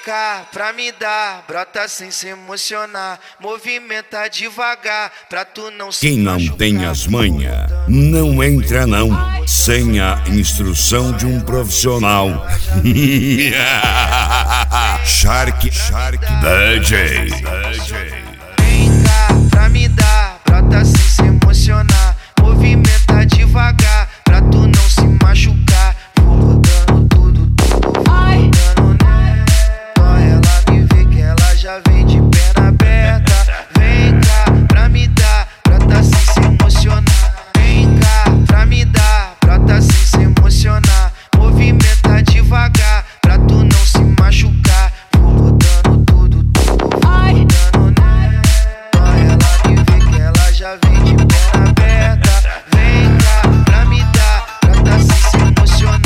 cá pra me dar, brota sem se emocionar, movimenta devagar pra tu não se Quem não machucar. tem as manhas, não entra não, sem a instrução de um profissional. Shark DJ. Vem cá pra me dar, brota sem se emocionar, movimenta devagar pra tu não se machucar. Vou botando tudo, vou botando nela. Só ela me vê que ela já vem de perna aberta. Vem cá pra me dar, brota sem se emocionar. Vem cá pra me dar, brota sem se emocionar, movimenta devagar pra tu não se machucar. Vou botando tudo, vou botando nela. Só ela me vê que ela já vem de perna aberta. Vem cá pra me dar, brota sem se emocionar.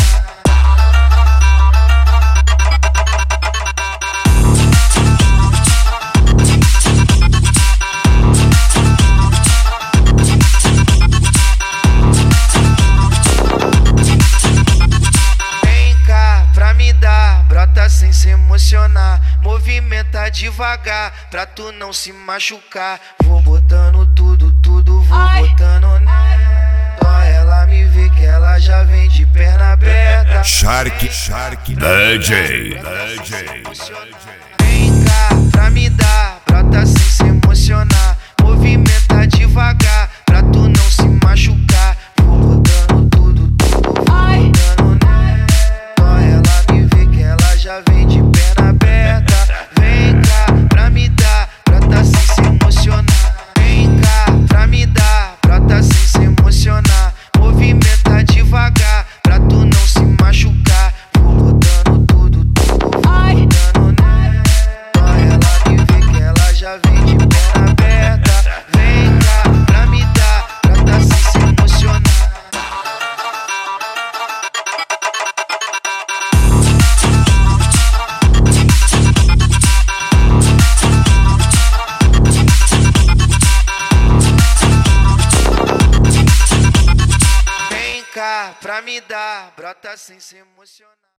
Vem cá pra me dar, brota sem se emocionar, movimenta devagar pra tu não se machucar. Vou botando tudo, vou botando nela. Só ela me vê que ela já vem de perna aberta. Shark DJ. Vem cá pra me dar, brota sem se emocionar, movimenta devagar pra tu não se machucar. Vou botando tudo, vou botando nela. Só ela me vê que ela já vem de perna aberta. Vem cá pra me dar, brota sem se emocionar. Vem cá pra me dar, brota sem se emocionar, movimenta devagar pra tu não se machucar. Vou botando tudo, vou botando nela. Só ela me vê que ela já vem de perna aberta. Vem cá pra me dar, brota sem se emocionar. Vem cá pra me dar, brota sem se emocionar.